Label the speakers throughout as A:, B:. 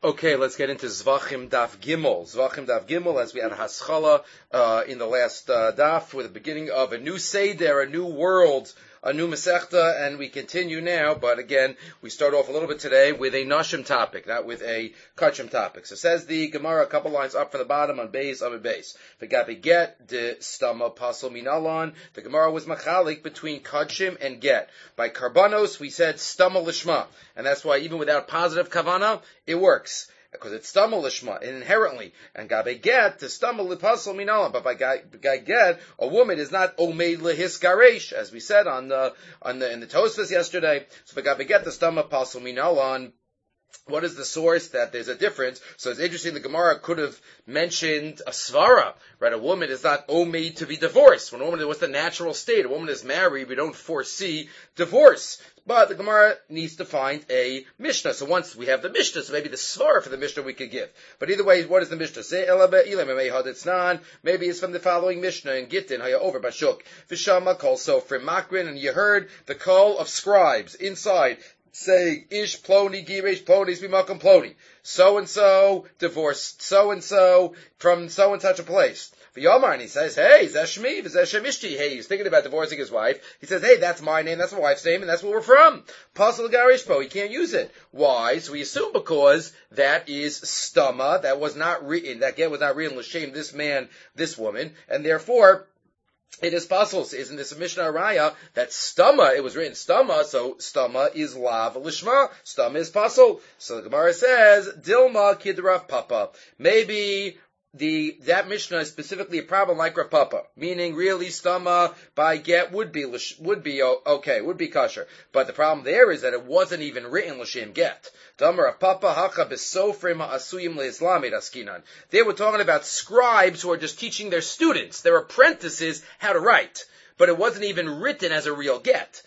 A: Okay, let's get into Zvachim Daf Gimel. Zvachim Daf Gimel, as we had Haskalah in the last daf, with the beginning of a new Seder, a new world, a new Masechta, and we continue now, but again, we start off a little bit today with a Nashim topic, not with a Kachim topic. So says the Gemara, a couple lines up from the bottom on Beis, on Beis. V'gabi get, de stama pasal minalan. The Gemara was machalik between Kachim and get. By Karbanos, we said stama lishma, and that's why even without positive kavana, it works. Because it's stumble lishma inherently, and gabe get to stumble lipasal minalam. But by get, a woman is not omeid lehiskaresh, as we said in the Tosfos yesterday. So by gabe get the stumble pasal minalam. What is the source that there's a difference? So it's interesting, the Gemara could have mentioned a svara, right? A woman is not omeid to be divorced. When a woman, what's the natural state? A woman is married, we don't foresee divorce. But the Gemara needs to find a Mishnah. So once we have the Mishnah, so maybe the svara for the Mishnah we could give. But either way, what does the Mishnah say? Maybe it's from the following Mishnah in Gittin, Haya over Bashuk. Vishama kol sofrim makrin, and you heard the call of scribes inside, saying, Ish ploni giresh ploni bimakom ploni. So-and-so divorced so-and-so from so-and-such a place. V'yomar, and he says, hey, zeshmi, v'zeshem hey, he's thinking about divorcing his wife. He says, hey, that's my name, that's my wife's name, and that's where we're from. Pasal garishpo, he can't use it. Why? So we assume because that is stama, that was not written, that get was not written, l'shem, this man, this woman, and therefore, it is possible. Isn't this a Mishnah Raya that stama, it was written stama, so stama is lav lishma, stama is pasul. So the Gemara says, Dilma kidrav papa. Maybe that Mishnah is specifically a problem like Rav Papa, meaning really stama by get would be okay, would be kosher. But the problem there is that it wasn't even written l'shem get. They were talking about scribes who are just teaching their students, their apprentices, how to write. But it wasn't even written as a real get.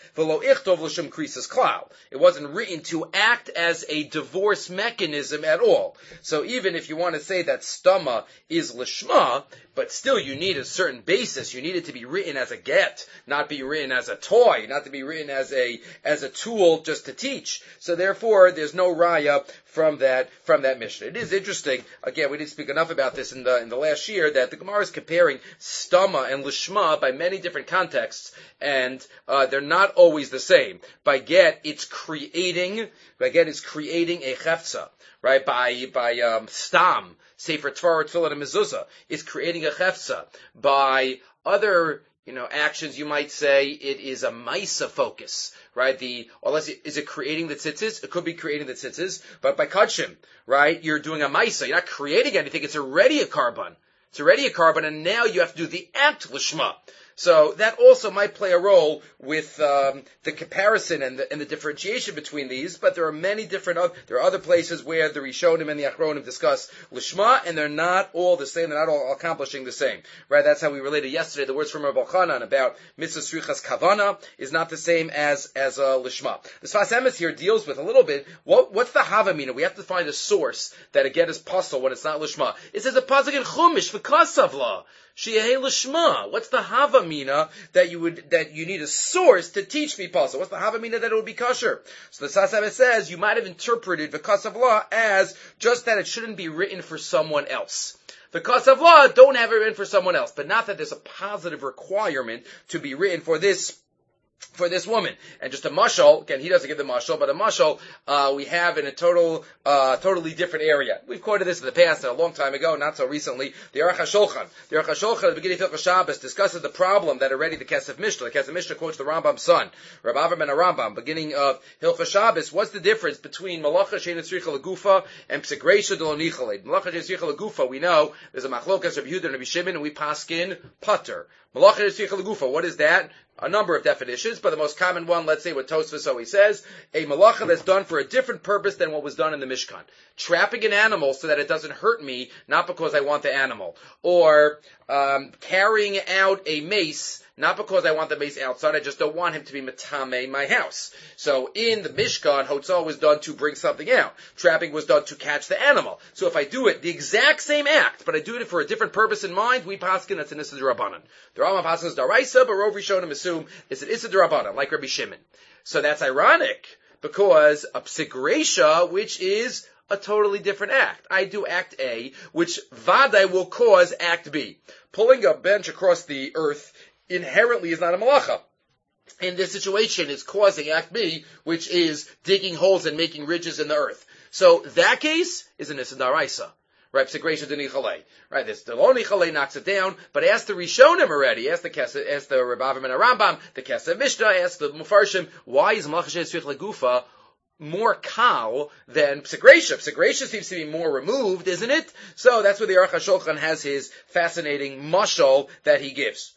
A: It wasn't written to act as a divorce mechanism at all. So even if you want to say that stama is lishma, but still you need a certain basis. You need it to be written as a get, not be written as a toy, not to be written as a tool just to teach. So therefore, there's no raya from that Mishnah. It is interesting. Again, we didn't speak enough about this in the last year, that the Gemara is comparing stama and lishma by many different contexts, and they're not always the same. By get, it's creating a chefza, right? By stam, Sefer Torah, Tefillah, and Mezuzah, is creating a chefza. By other actions, you might say it is a maisa focus, right? Is it creating the tzitzis? It could be creating the tzitzis, but by kachim, right? You're doing a maisa. You're not creating anything. It's already a carbon. And now you have to do the act lishma. So that also might play a role with the comparison and the differentiation between these. But there are many different. There are other places where the Rishonim and the Achronim discuss lishma, and they're not all the same. They're not all accomplishing the same. Right? That's how we related yesterday. The words from Rabbi Chanan about mitzvah srichas kavana is not the same as lishma. The Sfas Emes here deals with a little bit. What's the havamina? We have to find a source that again is pasul when it's not lishma. It says a pasuk in Chumash v'kasavla. Sheyeh lishma. What's the havamina that you need a source to teach me pasul? What's the havamina that it would be kosher? So the Sfas Emes says you might have interpreted v'kasavla as just that it shouldn't be written for someone else. The kasavla don't have it written for someone else, but not that there's a positive requirement to be written for this woman. And just a mashal, again, he doesn't give the mashal, but a mashal, we have in a totally different area. We've quoted this in the past, a long time ago, not so recently. The Aruch HaShulchan. The Aruch HaShulchan, at the beginning of Hilchos Shabbos, discusses the problem that already the Kesef Mishnah. The Kesef Mishnah quotes the Rambam's son, Rav Avram ben Rambam, beginning of Hilchos Shabbos. What's the difference between Malacha Shein Tzricha Legufa and Psigreisha D'Lo Nichaled? Malacha Shein Tzricha Legufa, we know, there's a machlokas Rabbi Yehuda and Rabbi Shimon, and we paskin pater. Malacha Shein Tzricha Legufa, what is that? A number of definitions, but the most common one, let's say what Tosfos always says, a malacha that's done for a different purpose than what was done in the Mishkan. Trapping an animal so that it doesn't hurt me, not because I want the animal. Or carrying out a mace, not because I want the mace outside, I just don't want him to be metame my house. So in the Mishkan, Hotzah was done to bring something out. Trapping was done to catch the animal. So if I do it, the exact same act, but I do it for a different purpose in mind, we paskin, that's an Issa D'Rabbanan. The Rambam paskin is Daraisa, but Rov Rishonim assume it's an Issa D'Rabbanan, like Rabbi Shimon. So that's ironic, because a psigresha, which is a totally different act. I do act A, which vadai will cause act B. Pulling a bench across the earth inherently is not a malacha. In this situation, it's causing act B, which is digging holes and making ridges in the earth. So that case is an Issa Daraisa. Right, P'segreisha D'Nichalei. Right, this the Lo Nichalei knocks it down, but ask the Rishonim already, ask the Rebavim and the Rambam, the Kesef Mishnah, ask the Mufarshim, why is Malach Tzrich Legufa more kal than P'segreisha? P'segreisha seems to be more removed, isn't it? So that's where the Aruch HaShulchan has his fascinating mashal that he gives.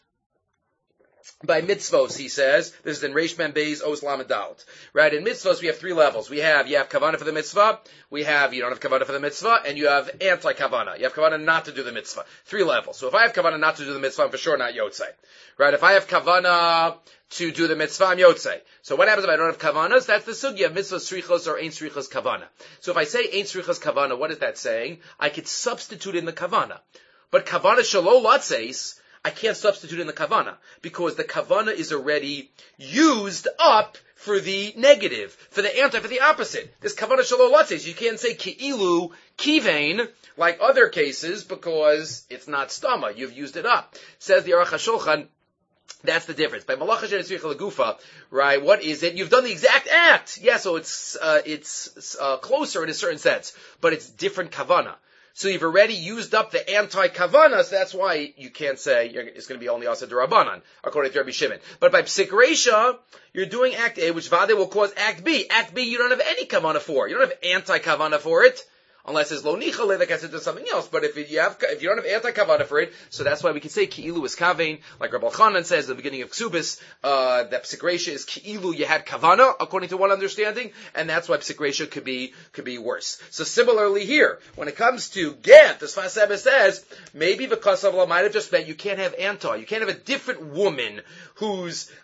A: By mitzvos, he says, this is in Reish Mem Beis Os Lamed Dalet. Right, in mitzvos we have three levels. You have kavanah for the mitzvah, you don't have kavanah for the mitzvah, and you have anti-kavanah. You have kavanah not to do the mitzvah. Three levels. So if I have kavanah not to do the mitzvah, I'm for sure not yotzei. Right, if I have kavanah to do the mitzvah, I'm yotzei. So what happens if I don't have kavanas? That's the sugya of mitzvah srichos or ein srichos kavanah. So if I say ein srichos kavanah, what is that saying? I could substitute in the kavanah. But kavanah shelo latzeis, I can't substitute in the kavana because the kavana is already used up for the negative, for the opposite. This kavana shelo latzes. You can't say ki'ilu kivein like other cases because it's not stama. You've used it up. Says the Aruch HaShulchan. That's the difference. By malacha shenetzricha legufa, right? What is it? You've done the exact act. Yeah, so it's closer in a certain sense, but it's different kavana. So you've already used up the anti-kavana, so that's why you can't say it's going to be only asa d'Rabbanan, according to Rabbi Shimon. But by Psik Reisha, you're doing Act A, which Vade will cause Act B. Act B, you don't have any kavana for. You don't have anti-kavana for it. Unless it's lo nichale, that gets into something else. But if you don't have anti-kavana for it, so that's why we can say ki'ilu is kavein, like Rabbi Chanan says at the beginning of Ksubis, that Psik Reisha is ki'ilu, you had kavana, according to one understanding, and that's why Psik Reisha could be worse. So similarly here, when it comes to get, the Sfas Emes says, maybe the Kasavla might have just meant you can't have anti, you can't have a different woman who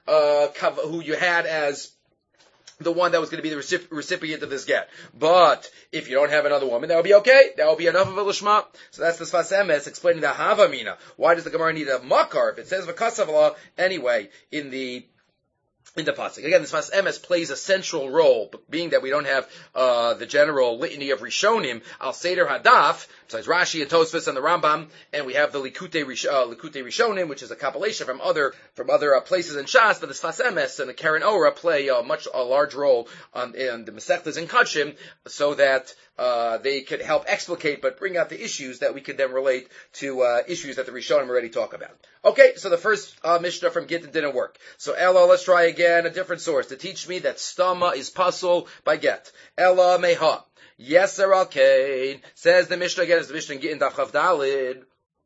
A: you had as the one that was going to be the recipient of this get. But if you don't have another woman, that would be okay. That will be enough of a lishma. So that's the Sfas Emes explaining the Havamina. Why does the Gemara need a makar if it says v'kasav anyway in the pasuk? Again, the Sfas Emes plays a central role, but being that we don't have the general litany of Rishonim, Al Seder Hadaf, besides Rashi and Tosfos and the Rambam, and we have the Likutei Rishonim, which is a compilation from other places in Shas, but the Sfas Emes and the Karen Ora play a large role in the Masechtas and Kachim, so that they could help explicate, but bring out the issues that we could then relate to issues that the Rishonim already talk about. Okay, so the first Mishnah from Gittin didn't work. So Ella, let's try again a different source to teach me that stama is pasul by get. Ella meha. Yeser al kain. Says the Mishnah again, is the Mishnah in Gittin Daf Chav Dalid.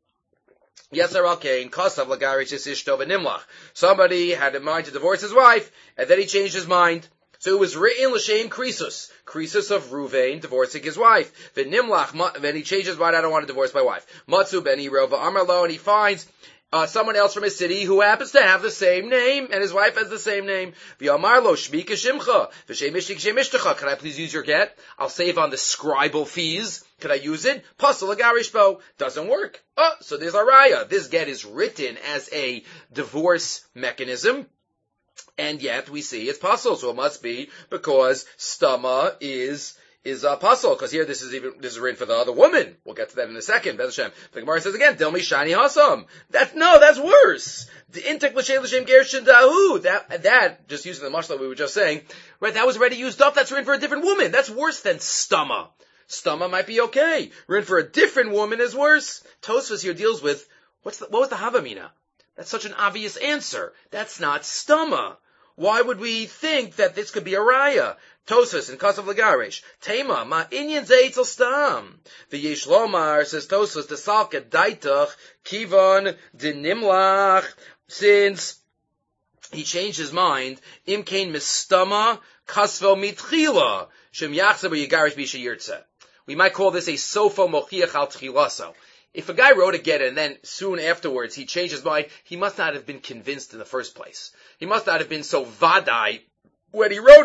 A: Yeser al kain. Kasav lagarish is ishto v'nimlach. Somebody had in mind to divorce his wife, and then he changed his mind. So it was written l'shem Krisus of Ruvain divorcing his wife. V'nimlach, then he changed his mind, I don't want to divorce my wife. Matzu ben Iro v'amarlo, and he finds someone else from his city who happens to have the same name, and his wife has the same name. V'amarlo shmi k'shimcha, v'shem ishti k'shem ishtecha. Can I please use your get? I'll save on the scribal fees. Could I use it? Pasul agarishbo. Doesn't work. So there's a raya. This get is written as a divorce mechanism. And yet we see it's pasul, so it must be because stama is pasul, because here this is written for the other woman. We'll get to that in a second. Bez Hashem. The Gemara says again, Dilmi shani hasam. That's worse. The intek l'shem gershin dahu. That just using the mashal we were just saying, right? That was already used up. That's written for a different woman. That's worse than stama. Stama might be okay. Written for a different woman is worse. Tosfos here deals with what was the havamina? That's such an obvious answer. That's not stama. Why would we think that this could be a raya? Tosfos in Kasav Lagaresh. Tema, ma inyan zeitzel stam. V'yesh lomar, says Tosfos, desalka daitach, kivan dinimlach, since he changed his mind, imkain mistama, kasvel mitchila, shem yachzeb yigarish bisha yirtze. We might call this a sofo mochiach al tchilaso. If a guy wrote a get and then soon afterwards he changed his mind, he must not have been convinced in the first place. He must not have been so vadai when he wrote it.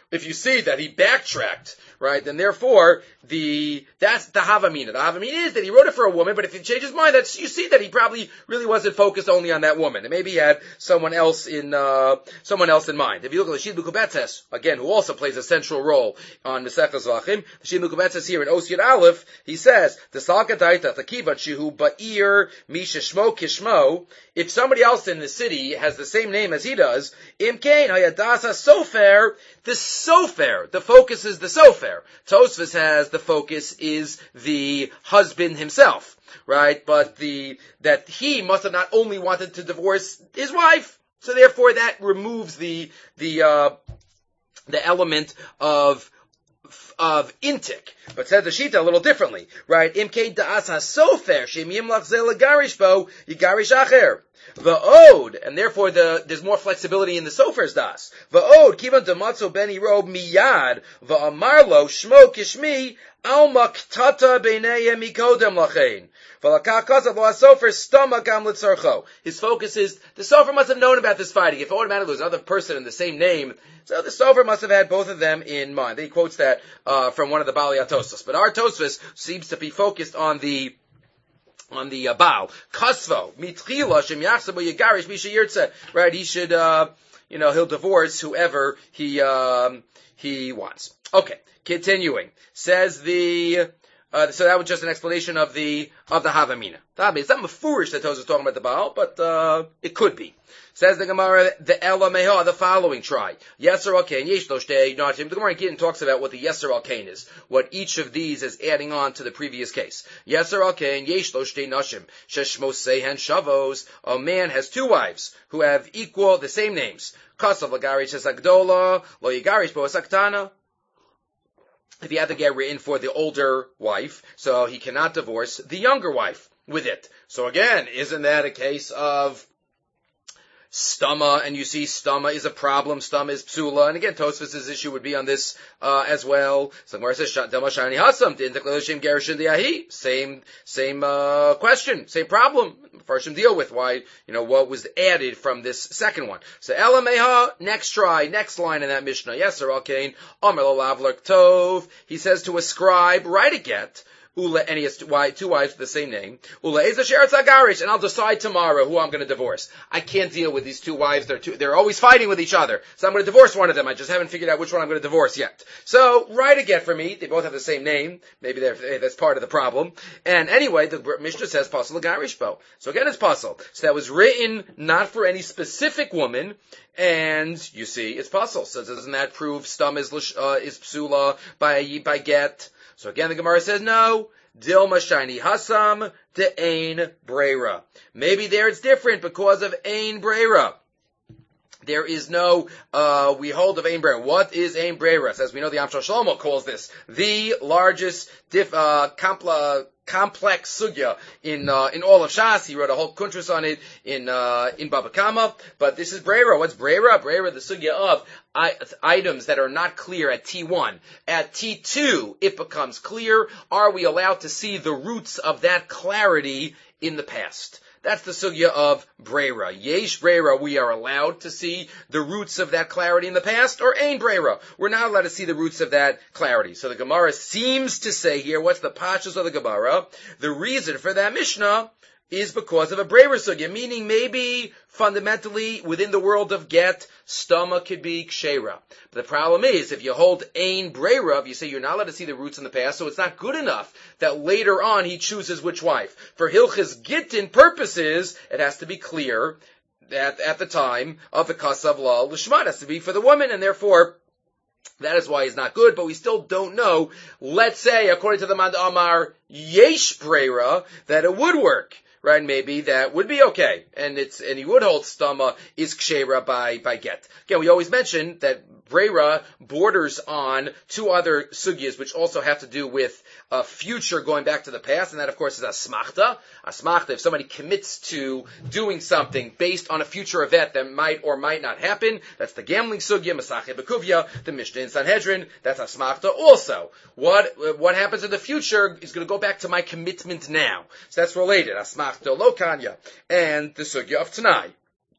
A: if you see that he backtracked, right, then therefore that's the Havamina. The Havamina is that he wrote it for a woman, but if he changed his mind, you see that he probably really wasn't focused only on that woman. And maybe he had someone else in mind. If you look at the Shid Mukubetzes, again, who also plays a central role on Mesechus Zvachim, the Shid Mukubetzes here in Osyad Aleph, he says, the Salkadaita Takiva Chihu Ba'ir Misha Shmo Kishmo, if somebody else in the city has the same name as he does, Imkain Hayadasa Sofer, the focus is the Sofer. Tosfos has the focus is the husband himself, right? But that he must have not only wanted to divorce his wife, so therefore that removes the element of intik. But says the Shita a little differently, right? Imkain Da'as HaSofer Shem Yimlach Zel Garish Bo Yigarish Acher. Va'od, and therefore there's more flexibility in the Sofer's das. Va'od, kivan dematzo beni rob miyad, va'amarlo shmo kishmi, alma ktata beineyem mikodem lachein. V'lakakazav lo ha-Sofer stama gam litzarcho. His focus is, the Sofer must have known about this fighting. If automatically there's another person in the same name, so the Sofer must have had both of them in mind. He quotes that from one of the Bali Tosfos. But our Tosfos seems to be focused on the Baal. Kasvo, mitchila, shem yachsabu yigarish misha yirtze. Right, he should, he'll divorce whoever he wants. Okay, continuing. Says so that was just an explanation of the Havamina. It's not mafurish that Tosfos is talking about the Baal, but, it could be. Says the Gemara, the Ela Meha, the following try. Yeser al-Kain, Yesh lo shtei nashim. The Gemara again talks about what the Yeser al-Kain is, what each of these is adding on to the previous case. Yeser al-Kain, Yesh lo shtei nashim. Sheshmos sehen shavos. A man has two wives who have the same names. Kasav l'garish es agdola, lo yigarish bo es aktana. If he had to get written for the older wife, so he cannot divorce the younger wife with it. So again, isn't that a case of Stama, and you see Stama is a problem, Stama is psula, and again, Tosfos' issue would be on this, as well. So Gemara says, Dama Shani Hasam, same question, same problem. First deal with why, what was added from this second one. So Ela Meha, next line in that Mishnah, Yeser al-Kain, Amar lo lavler tov, he says to ascribe, write a get, and he has two wives with the same name. And I'll decide tomorrow who I'm going to divorce. I can't deal with these two wives. They're always fighting with each other. So I'm going to divorce one of them. I just haven't figured out which one I'm going to divorce yet. So write a get for me. They both have the same name. Maybe that's part of the problem. And anyway, the Mishnah says Pasal Garishbo. So again, it's Pasal. So that was written not for any specific woman. And you see, it's Pasal. So doesn't that prove Stum is Psula by get? So again, the Gemara says, no, Dilma Shiny Hasam de Ein Breira. Maybe there it's different because of Ein Breira. There is no, we hold of Ein Breira. What is Ein Breira? As we know, the Amshel Shlomo calls this the largest complex sugya in all of Shas. He wrote a whole kuntras on it in Baba Kama. But this is Breira. What's Breira? Breira, the sugya of items that are not clear at T1. At T2, it becomes clear. Are we allowed to see the roots of that clarity in the past? That's the sugya of Breira. Yesh Breira, we are allowed to see the roots of that clarity in the past, or Ein Breira, we're not allowed to see the roots of that clarity. So the Gemara seems to say here, what's the pashas of the Gemara? The reason for that Mishnah is because of a Breira sugya, meaning maybe fundamentally within the world of get, stama could be kshera. But the problem is, if you hold Ein Breira, if you say you're not allowed to see the roots in the past, so it's not good enough that later on he chooses which wife. For Hilchas Gittin purposes, it has to be clear that at the time of the Kasav Lal, Lishma has to be for the woman, and therefore that is why he's not good, but we still don't know. Let's say, according to the Mand Amar Yesh Breira, that it would work. Right, maybe that would be okay, and he would hold stama is kshera by get. Again, we always mention that Breira borders on two other sugyas which also have to do with future going back to the past, and that of course is asmachta. Asmachta, if somebody commits to doing something based on a future event that might or might not happen, that's the gambling sugya, Masachet Bekuvia, the Mishnah in Sanhedrin, that's asmachta also. What happens in the future is going to go back to my commitment now. So that's related. Asmachta lo kanya, and the sugya of Tanai.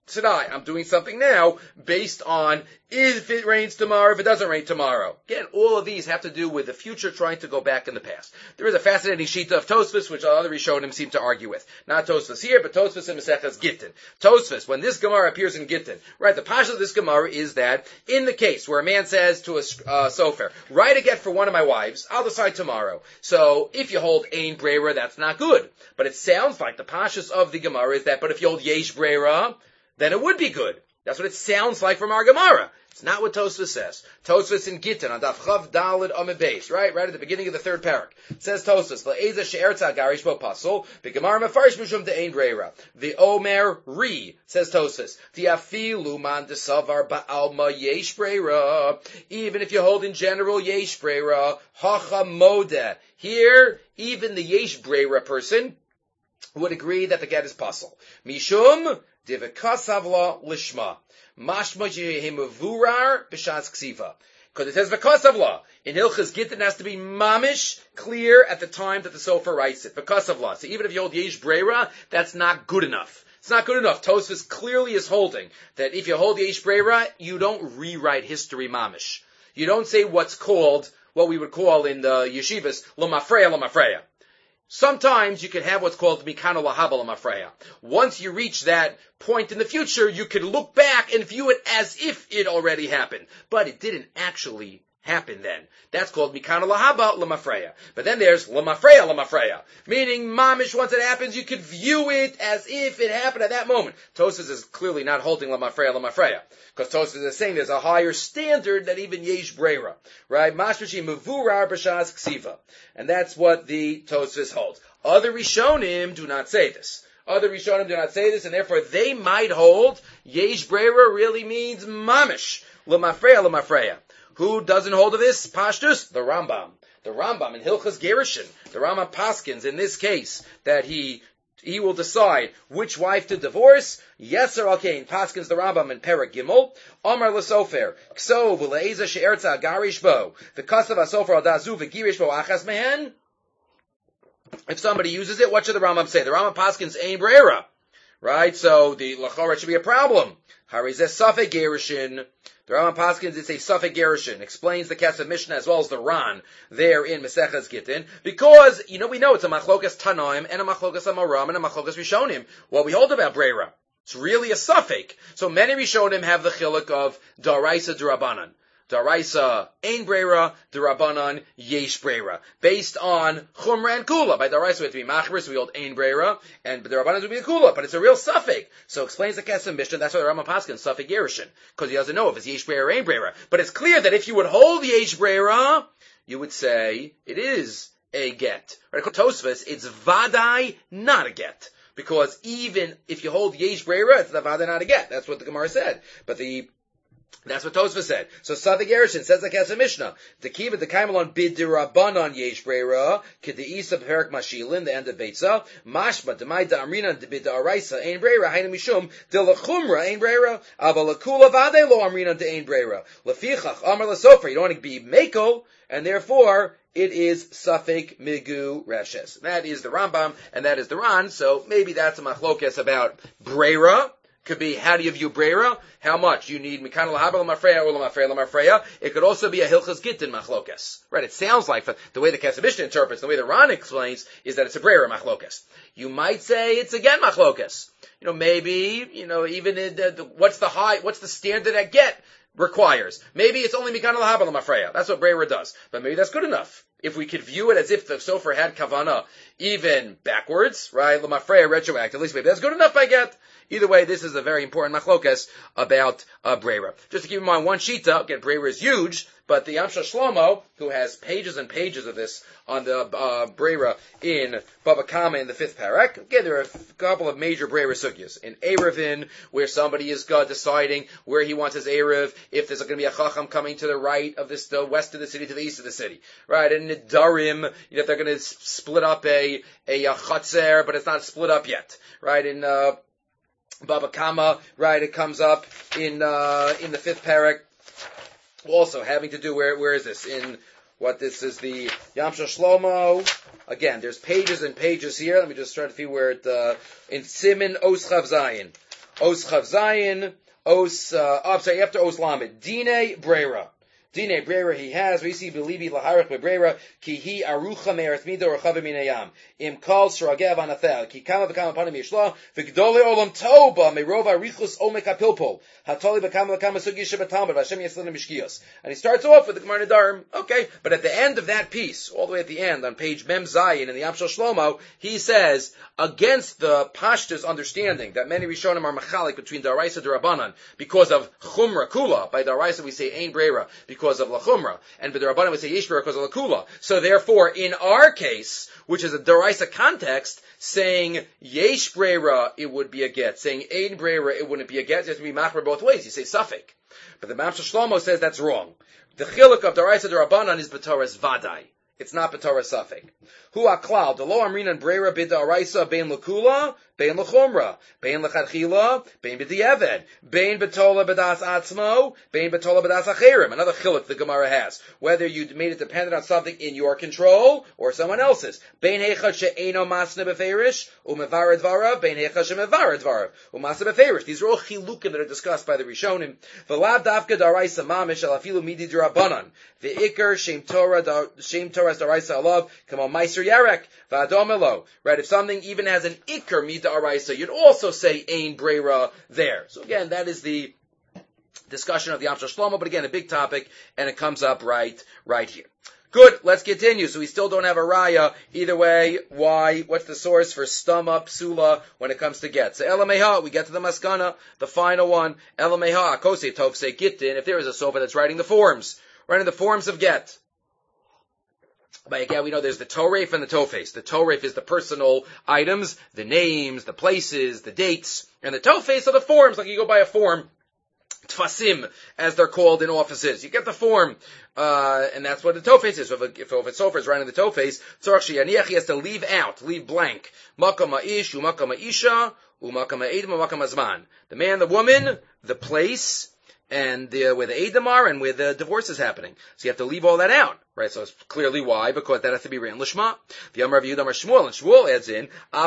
A: tonight. I'm doing something now based on if it rains tomorrow, if it doesn't rain tomorrow. Again, all of these have to do with the future trying to go back in the past. There is a fascinating shita of Tosfos, which other Rishonim seem to argue with. Not Tosfos here, but Tosfos in Maseches Gittin. Tosfos, when this Gemara appears in Gittin, right, the pasha of this Gemara is that in the case where a man says to a sofer, write a get for one of my wives, I'll decide tomorrow. So if you hold Ein Breira, that's not good. But it sounds like the pashas of the Gemara is that, but if you hold Yesh Breira, then it would be good. That's what it sounds like from our Gemara. It's not what Tosfos says. Tosfos in Gittin on Daf Chav Daled Amud Beis, right at the beginning of the third parak. It says Tosfos, La'eza she'ertza garish bo pasul, b'gemara mefarish mishum de'ein breira. The Omer Ri, says Tosfos, Tiafilu man desavar ba'alma yesh breira. Even if you hold in general yesh breira, hacha modeh. Here, even the yesh breira person would agree that the get is pasul. Mishum divekasavla lishma. Mashma yehimavurar b'shas ksiva. Because it says v'kasavla. In Hilchas Gittin, it has to be mamish, clear at the time that the sofer writes it. V'kasavla. So even if you hold yesh breira, that's not good enough. It's not good enough. Tosfos clearly is holding that if you hold yesh breira, you don't rewrite history mamish. You don't say what we would call in the yeshivas, l'mafreya. Sometimes you can have what's called mikano lahaba l'mafreya. Once you reach that point in the future, you can look back and view it as if it already happened. But it didn't actually happen then. That's called mikano lahaba l'mafreya. But then there's l'mafreya. Meaning, mamish, once it happens, you could view it as if it happened at that moment. Tosfos is clearly not holding l'mafreya. Because Tosfos is saying there's a higher standard than even yesh breira. Right? Mashmashi mevurar b'shas ksiva. And that's what the Tosfos holds. Other Rishonim do not say this. And therefore they might hold yesh breira really means mamish. L'mafreya. Who doesn't hold of this? Pashtus? The Rambam. The Rambam in Hilchas Gerushin. The Rambam paskins in this case that he will decide which wife to divorce. Yeser al-Kain paskins the Rambam in Perek Gimel. Omar l'sofer. Kso v'le'eza she'ertza garish bo. V'kasav ha'sofer al-dazu v'girish bo achas mehen. If somebody uses it, what should the Rambam say? The Rambam paskins ein breira. Right? So the lachora should be a problem. Harizeh safek gerushin. The Rambam paskins it's a safek gerushin. Explains the Kesef Mishnah as well as the Ran there in Maseches Gittin. Because, we know it's a machlokas Tanoim and a machlokas Amoram and a machlokas Rishonim. What we hold about breira. It's really a safek. So many Rishonim have the chiluk of daraisa d'Rabbanan. Daraisa ein breira, d'Rabbanan yesh breira. Based on chumra and kula. By daraisa we have to be machris, we hold ein breira, and d'Rabbanan would be a kula. But it's a real safek. So explains the Kesef Mishnah, that's why the Rambam Paskin safek gerushin. Because he doesn't know if it's yesh breira or ein breira. But it's clear that if you would hold yesh breira, you would say it is a get. Right? Tosfos, it's vadai, not a get. Because even if you hold yesh breira, it's the vadai, not a get. That's what the Gemara said. But that's what Tosfos said. So Safek Gerushin says like as a Mishnah. The kiva the kaimelon bid dirabanan yesh breira k'deisa perik mashilin the end of Beitza mashma demai da'amrinan bid da'araisa ein breira hainu mishum de lechumra ein breira aval lekula vade lo amrinan de ein breira lefichach amar lesofer. You don't want to be meko, and therefore it is Safek Migu Reshes. That is the Rambam, and that is the Ran. So maybe that's a machlokes about breira. Could be, how do you view breira? How much? You need mikana lahaba l'mafreya or l'mafreya. It could also be a hilchas gittin machlokes. Right? It sounds like, the way the Kesef Mishnah interprets, the way the Ran explains, is that it's a breira machlokes. You might say it's again machlokes. Maybe, even what's the standard that get requires? Maybe it's only mikana lahaba l'mafreya. That's what breira does. But maybe that's good enough. If we could view it as if the sofer had kavana even backwards, right? L'mafreya retroactively, maybe that's good enough, I get. Either way, this is a very important machlokas about breira. Just to keep in mind, one shita, again, breira is huge, but the Yamshel Shlomo, who has pages and pages of this on the breira in Baba Kama in the 5th parak, again, there are a couple of major breira sugyas. In Erevin, where somebody is deciding where he wants his Erev, if there's going to be a chacham coming to the right of this, the west of the city to the east of the city. Right? In Nidarim, if they're going to split up a chatzer, but it's not split up yet. Right? In Baba Kama, right, it comes up in the 5th parak, also having to do, where is this? This is the Yamshel Shlomo. Again, there's pages and pages here. Let me just try to see where in Simin Oschav Zayin. Os Chav Zayin, after Os Lamed. Dine Brera. Dine Brera he has, Visi Belibi Laharach Bebrera, Ki he Arucha Me'eretz Mido Rechavim Minayam, Im Kal Shragev Anathel, Ki Kama V'Kama Panim Yishla, V'Gdole Olam Toba, Merov Arichus Omek HaPilpol, Hatoli V'Kama V'Kama Sugi Shebatalmud, Vashem Yislim Mishkios. And he starts off with the Gemara Nedarim, okay, but at the end of that piece, all the way at the end, on page Mem Zayin in the Amshel Shlomo, he says, against the Pashtus understanding that many Rishonim are machalik between Daraisa and Rabbanan, because of Chumra Kula, by Daraisa we say Ein Brera, because of La Chumra, and by the Rabbanan we say Yesh Brera because of La Kula. So therefore, in our case, which is a Daraisa context, saying Yesh Brera, it would be a get. Saying Ein Brera, it wouldn't be a get. It has to be machmer both ways. You say Safek. But the Mamshel Shlomo says that's wrong. The chiluk of Daraisa and Rabbanan is B'Torah's Vadai. It's not B'Torah Safek. Hu aklal, the lo amrinan brera bid da'araisa bein l'kula, bein l'chumra, bein l'chadchila, bein b'di'eved, bein b'tola b'das atzmo, bein b'tola b'das acherim. Another chiluk the Gemara has. Whether you made it dependent on something in your control or someone else's. Bein heichad she'eno masna b'ferish, u'mevar dvarav, bein heichad she'mevar dvarav, u'masna b'ferish. These are all chilukim that are discussed by the Rishonim. V'lav dafka da'araisa mamish al afilu midi d'Rabbanan. V'ikar shem Torah da'araisa alav, kama meiser Yarek, v'adomelo. Right, if something even has an ikar mita araisa, you'd also say ein brera there. So again, that is the discussion of the Amshel Shlomo, but again, a big topic, and it comes up right here. Good, let's continue. So we still don't have a raya. Either way, why? What's the source for stama, psula, when it comes to get? So elameha, we get to the maskana, the final one. Elameha, akose tovse gittin, if there is a sofa that's writing the forms of get. But again, we know there's the toref and the tofes. The toref is the personal items, the names, the places, the dates, and the tofes are the forms, like you go buy a form, tfasim, as they're called in offices. You get the form, and that's what the tofes is. If a sofa is writing the tofes, he has to leave blank. Makam ha'ish, umakam ha'isha, umakam ha'edim, umakam hazman. The man, the woman, the place, and where the Edom are and where the divorce is happening. So you have to leave all that out. Right, so it's clearly why, because that has to be written Lishma. The Amar of Yehuda Amar Shmuel, and Shmuel adds in,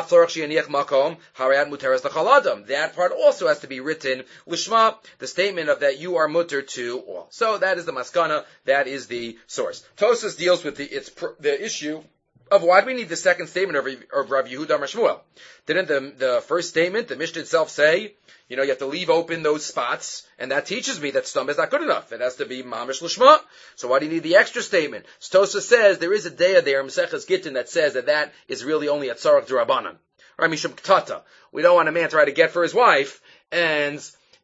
A: that part also has to be written Lishma, the statement of that you are mutter to all. So that is the maskana, that is the source. Tosas deals with the issue of why do we need the second statement of Rav Yehuda Amar Shmuel? Didn't the first statement, the Mishnah itself say, you have to leave open those spots, and that teaches me that stam is not good enough. It has to be mamish lishma. So why do you need the extra statement? Stosa says there is a daya there, Maseches Gittin, that says that is really only a tzarach d'Rabbanan. Or mishum ktata. We don't want a man to try to get for his wife, and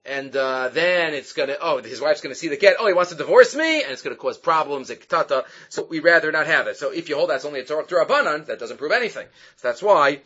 A: then it's his wife's gonna see the get, he wants to divorce me, and it's gonna cause problems at ktata, so we'd rather not have it. So if you hold that's only a tzarach d'Rabbanan, that doesn't prove anything. So that's why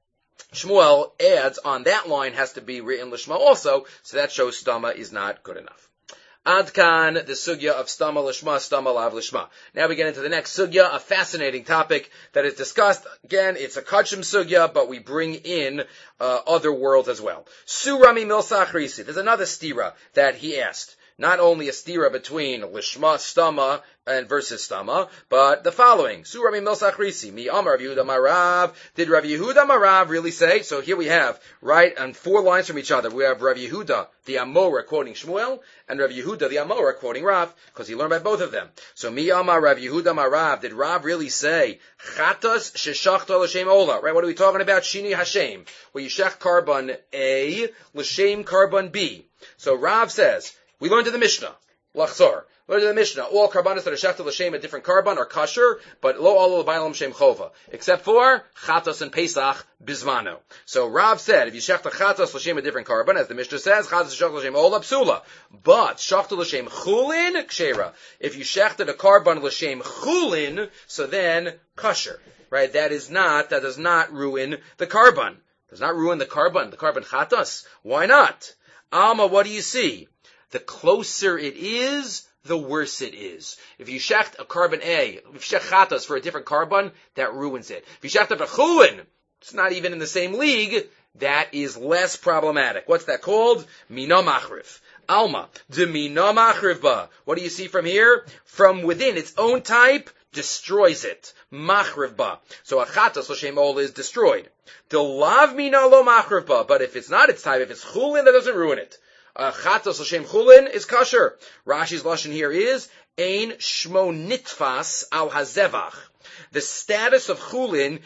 A: Shmuel adds on that line has to be written Lishma also, so that shows Stama is not good enough. Adkan, the sugya of Stama Lishma, Stama Lav Lishma. Now we get into the next sugya, a fascinating topic that is discussed. Again, it's a Kachim sugya, but we bring in other worlds as well. Surami Milsachrisi. There's another stira that he asked. Not only a stira between Lishma, Stama, and versus Stama, but the following. Surami Milsachrisi. Mi Amar Rav Yehuda Marav. Did Rav Yehuda Marav really say? So here we have, right, on 4 lines from each other, we have Rav Yehuda, the Amora, quoting Shmuel, and Rav Yehuda, the Amora, quoting Rav, because he learned by both of them. So Mi Amar Rav Yehuda Marav. Did Rav really say, Chatas sheshachta l'shem ola? Right, what are we talking about? Shini Hashem. Where you shech carbon A, l'shem carbon B. So Rav says, we learned in the Mishnah, Lachzor. Learned in the Mishnah, all karbanos that are shechted l'shem, a different carbon, are kosher, but lo olu l'baylam shem chova. Except for chatos and Pesach bizmano. So Rav said, if you shech the chatos l'shem, a different carbon, as the Mishnah says, chatos shech l'shem ola psula. But shechted l'shem chulin kshera. If you shechted a carbon l'shem chulin, so then kosher. Right? That does not ruin the carbon. Does not ruin the carbon chatos. Why not? Alma, what do you see? The closer it is, the worse it is. If you shecht a carbon A, if you shecht chatos for a different carbon, that ruins it. If you shecht a chulin, it's not even in the same league, that is less problematic. What's that called? Mina machrif. Alma, de mina machrif ba. What do you see from here? From within its own type, destroys it. Machriv ba. So a chatos l'shem ola is destroyed. The lav mina lo machriv ba. But if it's not its type, if it's chulin, that doesn't ruin it. A chatos l'shem chulin is kosher. Rashi's lashon here is ein shmo nitfas al hazevach. The status of chulin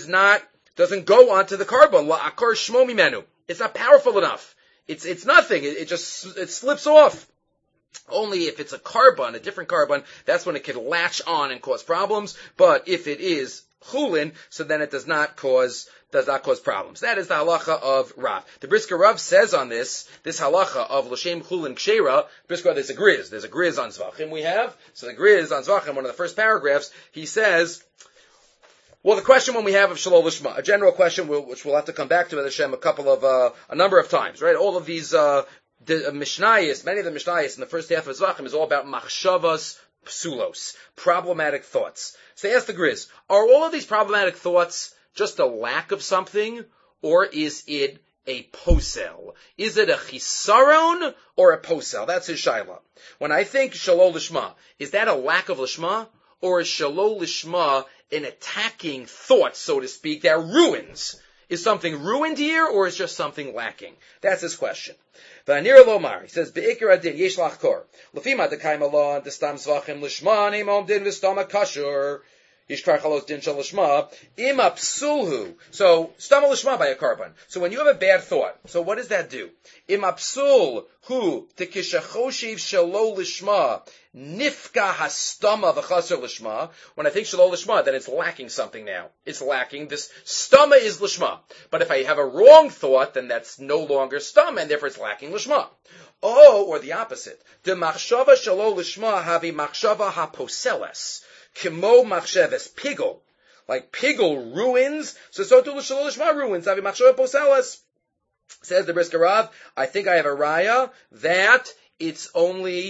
A: doesn't go onto the carbon. La'akar shmo mimenu. It's not powerful enough. It's nothing. It slips off. Only if it's a carbon, a different carbon, that's when it can latch on and cause problems. But if it is chulin, so then it does not cause problems. That is the halacha of Rav. The Brisker Rav says on this halacha of l'shem chulin kshera, Brisker Rav, there's a griz on Zvachim we have. So the griz on Zvachim, one of the first paragraphs, he says, well, the question when we have of Shalol Lishma, a general question which we'll have to come back to Hashem a number of times, right? All of these, the Mishnayos, many of the Mishnayos in the first half of Zvachim is all about machshavas psulos, problematic thoughts. So they ask the Griz, are all of these problematic thoughts just a lack of something, or is it a posel? Is it a chisaron or a posel? That's his shaila. When I think Shalol Lishma, is that a lack of Lishma, or is Shalol Lishma an attacking thought, so to speak, that ruins? Is something ruined here, or is just something lacking? That's his question. V'anir lomar, he says, be'ikar adin, yesh lachkor. L'fima dekayim alon, destam zvachim lishma, neimom din v'stama kashur, yishkar chalos din shal lishma, im apsulhu. So, stama lishma by a carbon. So when you have a bad thought, so what does that do? Im apsul hu tekishachoshiv shalo lishma, nifka hastama v'chaser lishma. When I think shalo lishma, then it's lacking something now. It's lacking. This stama is lishma. But if I have a wrong thought, then that's no longer stama, and therefore it's lacking lishma. Oh, or the opposite. The machshava shalo lishma havi machshava haposeles. Kimo machsheves pigel. Like pigel ruins, so too shalo lishma ruins. Havi machshava poseles. Says the Brisker Rav, I think I have a raya that it's a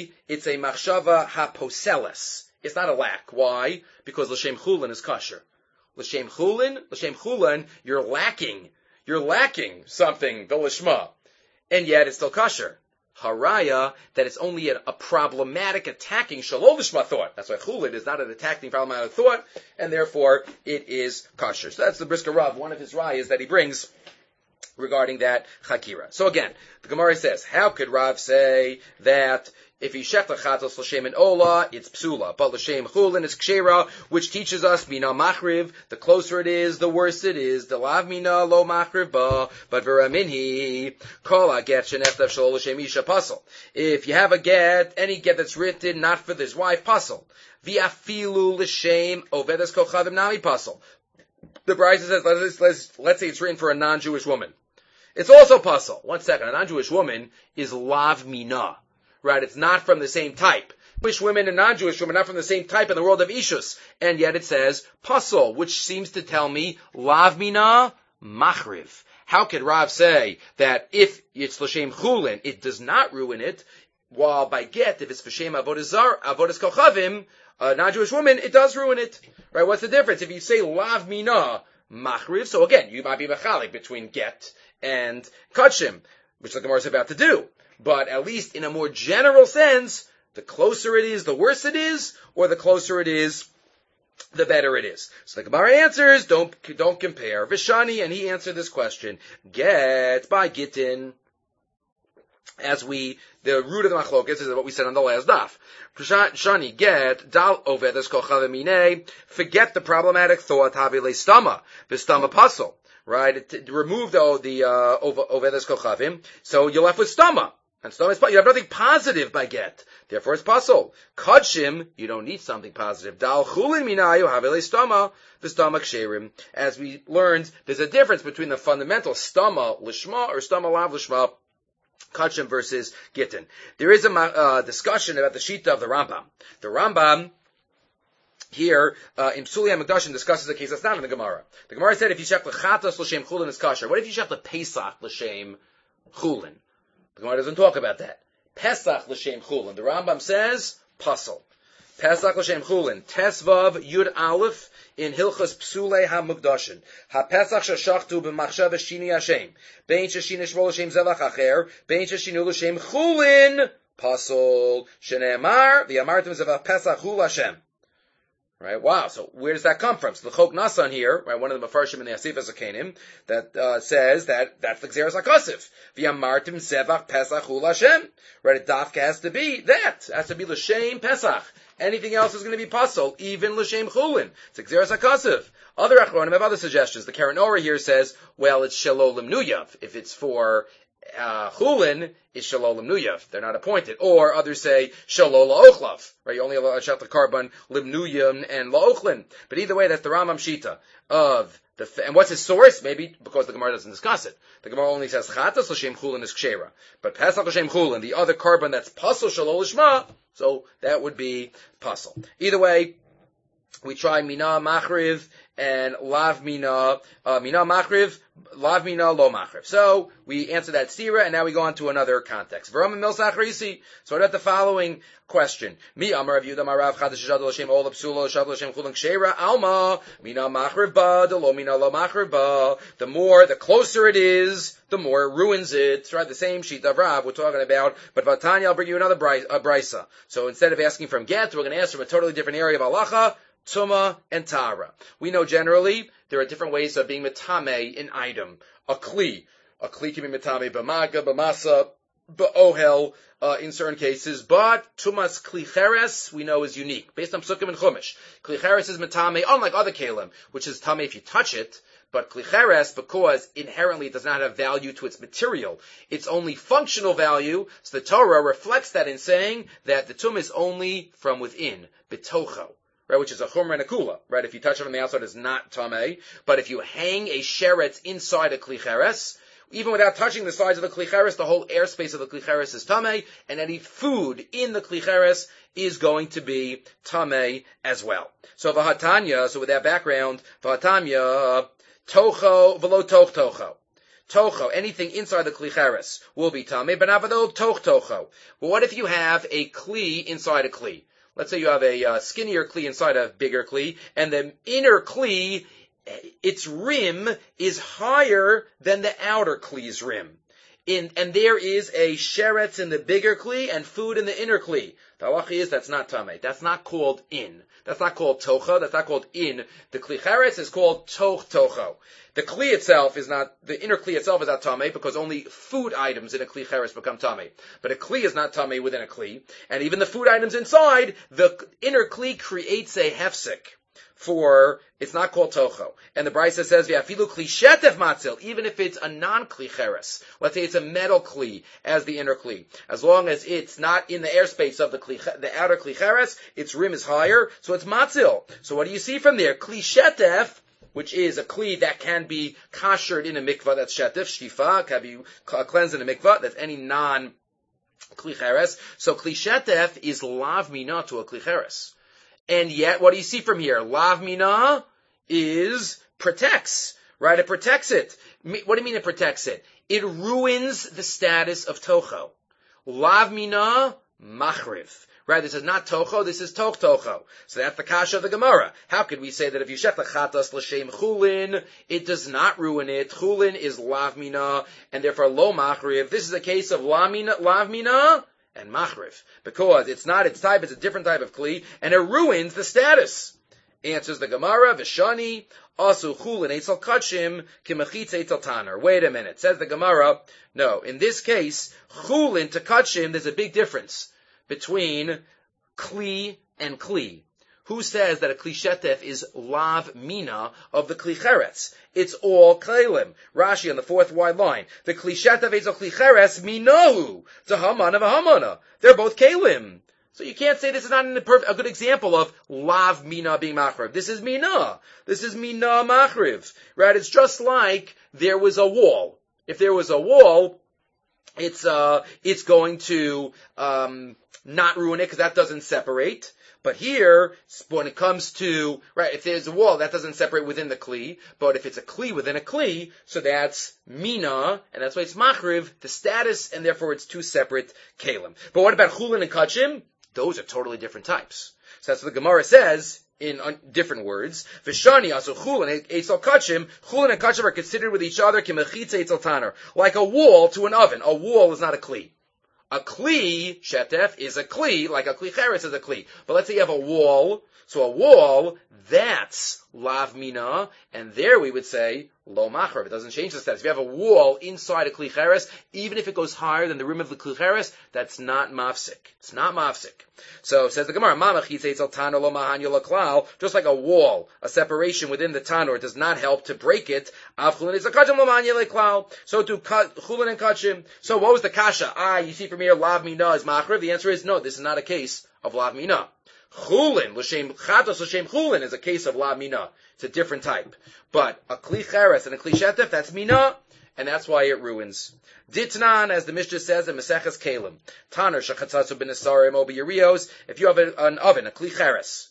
A: machshava haposeles. It's not a lack. Why? Because l'shem chulin is kosher. L'shem chulin, you're lacking something, the lishma, and yet it's still kosher. Haraya, that it's only a problematic, attacking shalol lishma thought. That's why chulin is not an attacking, problematic thought, and therefore it is kosher. So that's the Brisker Rav, one of his rayas that he brings regarding that chakira. So again, the Gemara says, how could Rav say that if he shech l'chatos l'shem and ola, it's psula, but l'shem chulin is kshera, which teaches us mina machriv, the closer it is, the worse it is, the lav mina lo machriv ba, but vera minhi, kol get sheneftav shalo l'shem isha pasal. If you have a get, any get that's written not for this wife, pasal. V'afilu l'shem ovedes kochavim nami pasal. The Brisa says, let's say it's written for a non-Jewish woman. It's also pasal. 1 second. A non-Jewish woman is lav mina. Right? It's not from the same type. Jewish women and non-Jewish women are not from the same type in the world of Ishus. And yet it says pasal, which seems to tell me lav mina machriv. How could Rav say that if it's l'shem chulin, it does not ruin it, while by get, if it's v'shem avodas kochavim, a non-Jewish woman, it does ruin it. Right? What's the difference? If you say lav mina machriv, so again, you might be mechalik between get and kachim, which the Gemara is about to do. But at least in a more general sense, the closer it is, the worse it is, or the closer it is, the better it is. So the Gemara answers, don't compare. Vishani, and he answered this question, get by gittin. The root of the machlokas is what we said on the last daf. Shani, get, dal ovedes kochavim, forget the problematic thought, havile stama, v'stama pasal. Right? Remove the ovedes kochavim, so you're left with stama. And stama is, you have nothing positive by get. Therefore it's pasal. Kachim, you don't need something positive. Dal chulin minayu, havile stama, v'stama ksherim. As we learned, there's a difference between the fundamental stama lishma or stama lav lishma, Kachim versus Gittin. There is a discussion about the Shita of the Rambam. The Rambam here in Psuli HaMikdashim discusses a case that's not in the Gemara. The Gemara said if you shech l'chatos l'shem chulin is kosher. What if you shech the Pesach l'shem chulin? The Gemara doesn't talk about that. Pesach l'shem chulin. The Rambam says pasal. Pesach l'shem chulin. Tesvav Yud Aleph in Hilchos Psulei HaMukdashin. HaPesach sheshachtu b'machshav shini Hashem. Bein sheshini shmo l'shem zevach acher. Bein sheshinu l'shem chulin. Pasol. Shene'emar. V'yamartim zevach Pesach hu l'Hashem. Right? Wow. So where does that come from? So the Chok Nasan here, right? One of the Mefarshim in the Asifas Akanim that says that that's the Gzeras HaKosif. V'yamartim Sevach Pesach Hu Lashem. Right? A dafka has to be that. It has to be L'Shem Pesach. Anything else is going to be puzzle, even L'Shem Chulin. It's a Gzeras HaKosif. Other Achronim have other suggestions. The Karen Ora here says, well, it's Shalolim Nuyav. If it's for Chulin, is Shalolim Nuyav. They're not appointed. Or others say Shalol La'ochlav. Right? You only allow Shat Carbon, Limnuyam, and La'ochlin. But either way, that's the Rambam Shita of and what's his source? Maybe because the Gemara doesn't discuss it. The Gemara only says Chatas L'Shem Chulin is Kshera. But Pesach L'Shem Chulin, the other carbon that's Pasal Shalol Lishma, so that would be Pasal. Either way, we try Mina Machriv and Lav Mina, Mina Machriv, Lav Mina Lo Machriv. So we answer that stira, and now we go on to another context. V'Rama Mil Sachrisi. So I got the following question: Mi Amar Rav Yehuda Marav Chadash Shad L'Shem Ol Psulo Shad L'Shem Chulin Kshera Alma Mina Machriv Ba Lo Mina Lo Machriv Ba. The closer it is, the more it ruins it. It's right, the same sheet of Rav we're talking about. But Vatanya, I'll bring you another brisa. So instead of asking from Get, we're going to ask from a totally different area of halacha. Tuma and Tara. We know generally there are different ways of being metame an item. A kli can be metame b'maga, b'masa, b'ohel, in certain cases. But Tumas kli cheres we know is unique based on Psukim and Chumash. Kli cheres is metame, unlike other kalim, which is tame if you touch it. But kli cheres, because inherently it does not have value to its material, it's only functional value. So the Torah reflects that in saying that the tum is only from within, betocho. Right, which is a chumra and a kula. Right, if you touch it on the outside, it's not tamei. But if you hang a sheretz inside a kli cheres, even without touching the sides of the kli cheres, the whole airspace of the kli cheres is tamei, and any food in the kli cheres is going to be tamei as well. So v'hatanya, so with that background, v'hatanya, tocho v'lo toch tocho. Tocho, anything inside the kli cheres will be tamei, but navado toch tocho. But what if you have a kli inside a kli? Let's say you have a skinnier kli inside a bigger kli, and the inner kli, its rim is higher than the outer kli's rim. And there is a sheretz in the bigger kli and food in the inner kli. The halacha is that's not tamei. That's not called in. That's not called tocha. That's not called in. The kli cheretz is called toch tocho. The kli itself is not, the inner kli itself is not tamei because only food items in a kli cheretz become tamei. But a kli is not tamei within a kli. And even the food items inside, the inner kli creates a hefsek. It's not called tocho. And the Brisa says, v'afilu kli shetef matzil, even if it's a non-kli cheres. Let's say it's a metal kli as the inner kli. As long as it's not in the airspace of the outer kli cheres, its rim is higher, so it's matzil. So what do you see from there? Kli shetef, which is a kli that can be kashered in a mikvah, that's shetef, shtifa, can be cleansed in a mikvah, that's any non-kli cheres. So kli shetef is lav mina to a kli cheres. And yet, what do you see from here? Lav mina protects, right? It protects it. What do you mean it protects it? It ruins the status of tocho. Lav mina machriv. Right, this is not tocho, this is toch tocho. So that's the kasha of the Gemara. How could we say that if you shet lechatas l'shem chulin, it does not ruin it? Chulin is lav mina, and therefore lo machriv. This is a case of lav mina, and machriv, because it's not its type, it's a different type of kli, and it ruins the status. Answers the Gemara, Vishani, asu chulin eitzel kachim, kimachitz eitzel taner. Wait a minute, says the Gemara, no, in this case, chulin to kachim, there's a big difference between kli and kli. Who says that a kli shetef is lav mina of the kli cheretz? It's all kelim. Rashi on the fourth wide line. The kli shetef is a kli cheretz minahu. It's a hamana v'hamana. They're both kelim. So you can't say this is not a good example of lav mina being machriv. This is mina. This is mina machriv. Right? It's just like there was a wall. If there was a wall, it's going to not ruin it because that doesn't separate. But here, when it comes to, right, if there's a wall, that doesn't separate within the kli. But if it's a kli within a kli, so that's mina, and that's why it's machriv, the status, and therefore it's two separate kalim. But what about chulin and kachim? Those are totally different types. So that's what the Gemara says in different words. Vishani, also chulin, eitzel kachim, chulin and kachim are considered with each other, kimachitz eitzel taner, like a wall to an oven. A wall is not a kli. A kli, shetef, is a kli, like a kli cheres is a kli. But let's say you have a wall. So a wall, that's lav mina, and there we would say lo machriv. It doesn't change the status. If you have a wall inside a kli cheres, even if it goes higher than the rim of the kli cheres, that's not mafsik. It's not mafsik. So says the Gemara, just like a wall, a separation within the tanur does not help to break it. So do chulin and kachim. So what was the kasha? You see from here, lav mina is machriv. The answer is no, this is not a case of lav mina. Chulin, l'shem chatos l'shem chulin is a case of lav mina. It's a different type. But a kli cheres and a kli shetef, that's mina, and that's why it ruins. Ditnan, as the Mishnah says in Maseches Kalim, Taner shachatzatzu b'nesarim o b'yerios, if you have an oven, a kli cheres,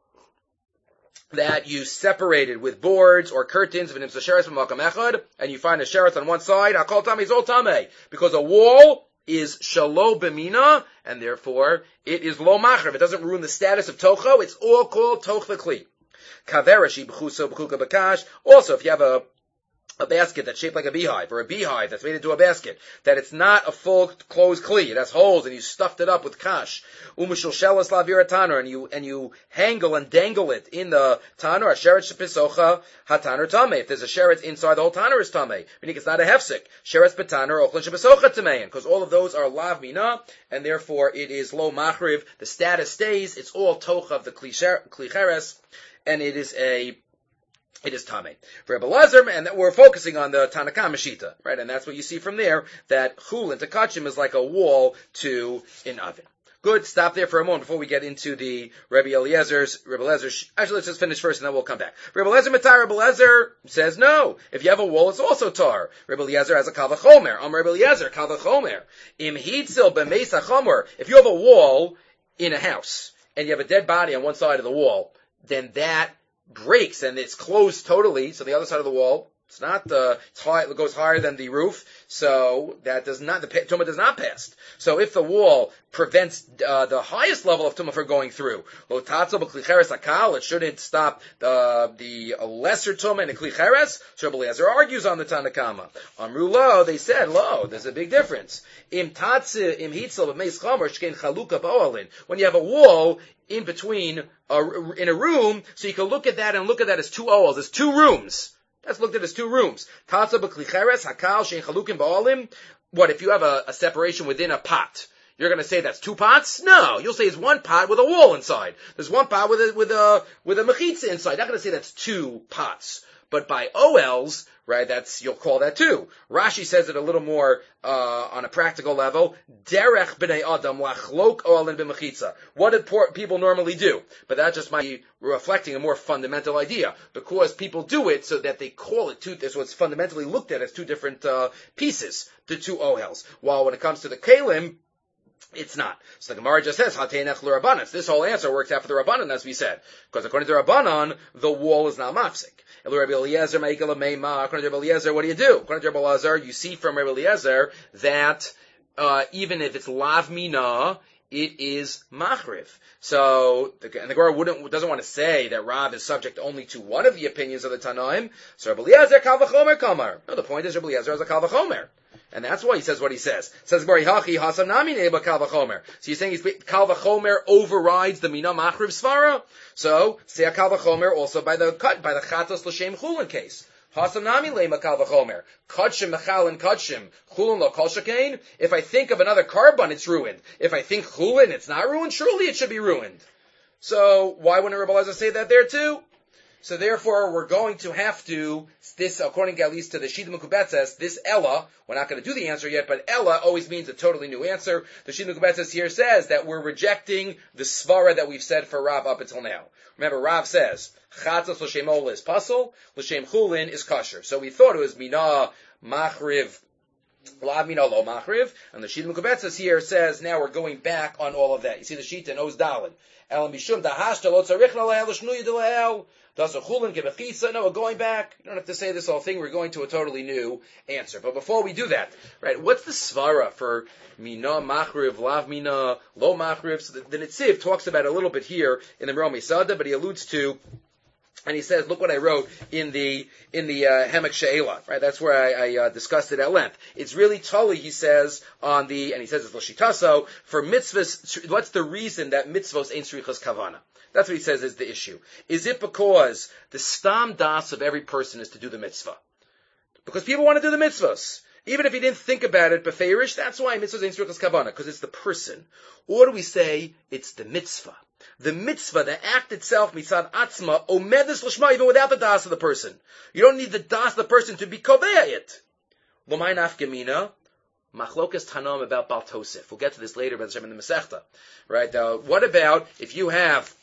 A: that you separated with boards or curtains, and you find a sheretz on one side, hakol tamei zol tamei, because a wall is shalo b'mina, and therefore it is lo machriv. It doesn't ruin the status of tocho. It's all called toch v'kli. Kaverashi b'chuso b'chuka b'kash. Also, if you have a basket that's shaped like a beehive, or a beehive that's made into a basket, that it's not a full closed kli, it has holes, and you stuffed it up with kash. Umishulshelas lavira tanur, and you hangle and dangle it in the tanur, a sheret shepisocha hatanur tamei. If there's a sheret inside, the whole tanur is tamei, meaning it's not a hefsek. Sheret betanur ochlin shepisocha tamein, because all of those are lav mina, and therefore it is lo machriv. The status stays, it's all toch of the kli cheres, and it is Tamei. For Rebbe Lezer, and we're focusing on the Tanakama Shita, right? And that's what you see from there, that chulin to kachim is like a wall to an oven. Good, stop there for a moment before we get into the Rebbe Lezer. Actually, let's just finish first and then we'll come back. Rebbe Lezer Matar, Rebbe Lezer says no. If you have a wall, it's also tar. Rebbe Lezer has a kal v'chomer. Rebbe Lezer, kal v'chomer. Im hitzil b'meis hachomer. If you have a wall in a house, and you have a dead body on one side of the wall, then that breaks and it's closed totally. So the other side of the wall, it's not it's high, it goes higher than the roof. So that does not, the tumah does not pass. So if the wall prevents the highest level of tumah from going through, it shouldn't stop the lesser tumah in the kli cheres. So Rebbe Eliezer argues on the Tanakama. Amru lo, they said lo. There's a big difference. When you have a wall in between in a room, so you can look at that and look at that as two ohels, as two rooms. That's looked at as two rooms. What if you have a separation within a pot? You're going to say that's two pots? No, you'll say it's one pot with a wall inside. There's one pot with a mechitza inside. You're not going to say that's two pots. But by OLs, right, you'll call that two. Rashi says it a little more, on a practical level. Derech b'nei adam lachlok oalin b'mechitza. What did people normally do? But that just might be reflecting a more fundamental idea. Because people do it so that they call it two, so it's fundamentally looked at as two different, pieces, the two ohels. While when it comes to the kalim, it's not. So the Gemara just says, Hateinech l'Rabbanan. This whole answer works out for the Rabbanan, as we said. Because according to Rabbanan, the wall is not mafsik. According to Rebbe Eliezer, what do you do? According to Rebbe Eliezer, you see from Rebbe Eliezer that even if it's lav mina, it is machriv. So, and the Gemara doesn't want to say that Rav is subject only to one of the opinions of the Tanaim. So Rebbe Eliezer kal v'chomer kamar. No, the point is Rebbe Eliezer has a kal v'chomer. And that's why he says what he says. Says Bari Hachi Hasam Nami Neba Kal V'chomer. So you're saying Kal V'chomer overrides the Mina Machriv Svara? So say a Kal V'chomer also by the Chatos L'Shem Chulin case. Hasam Nami Lema Kal V'chomer. Kachim Mechal and Kachim. Chulin Lo Kol Shekain. If I think of another carbon, it's ruined. If I think Chulin, it's not ruined. Surely it should be ruined. So why wouldn't Rebbe Eliezer say that there too? So therefore, we're going to have to, this, according at least to the Shita Mekubetzes, this Ella, we're not going to do the answer yet, but Ella always means a totally new answer. The Shita Mekubetzes here says that we're rejecting the Svara that we've said for Rav up until now. Remember, Rav says, Chatzos L'Shem Ola is Pasul, L'Shem Chulin is Kosher. So we thought it was Mina, Machriv, Lav Mina Lo Machriv, and the Shita Mekubetzes here says, now we're going back on all of that. You see the Shita in Oz Dalin. Elam Bishum Dahashta Lo Tzarichna Le'el L'Shnuya D'Le'el. Does a chulin give a chisa? No, we're going back. You don't have to say this whole thing. We're going to a totally new answer. But before we do that, right, what's the svara for mina machriv, lav mina, lo machriv? So the Netziv talks about it a little bit here in the Romi Sada, but he alludes to And he says, look what I wrote in the Hemek She'ela, right? That's where I discussed it at length. It's really totally, he says, and he says it's L'shitaso, for mitzvahs, what's the reason that mitzvahs ain't tzrichas kavana? That's what he says is the issue. Is it because the stam das of every person is to do the mitzvah? Because people want to do the mitzvahs. Even if he didn't think about it, beferish, that's why mitzvahs ain't tzrichas kavana, because it's the person. Or do we say, it's the mitzvah? The mitzvah, the act itself, mitzad atzma, omedes l'shma, even without the das of the person. You don't need the das of the person to be kovea it. L'may nafkamina, machlokas tanom about Bal Tosef. We'll get to this later, but in the Masechta. Right? What about if you have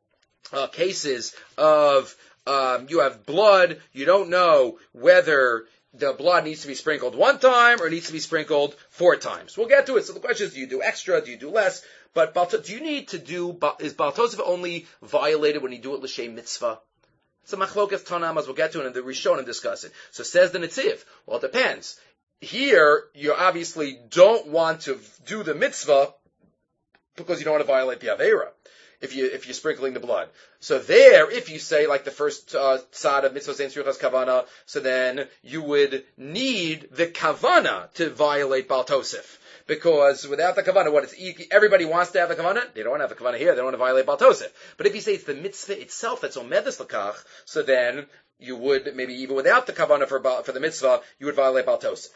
A: cases of, you have blood, you don't know whether the blood needs to be sprinkled one time or needs to be sprinkled 4 times. We'll get to it. So the question is, do you do extra? Do you do less? But do you need to do, is Bal Tosef only violated when you do it l'shem mitzvah? It's a machlokas tanam, as we'll get to it, and the Rishonim discuss it. So says the Netziv. Well, it depends. Here, you obviously don't want to do the mitzvah because you don't want to violate the Aveira. If you're sprinkling the blood. So there, if you say like the first side of mitzvah saying tzrichas kavana, so then you would need the kavana to violate Bal Tosef. Because without the kavana, everybody wants to have the kavana? They don't want to have the kavana here, they don't want to violate Bal Tosef. But if you say it's the mitzvah itself that's omedes l'kach, so then you would, maybe even without the kavana for the mitzvah, you would violate Bal Tosef.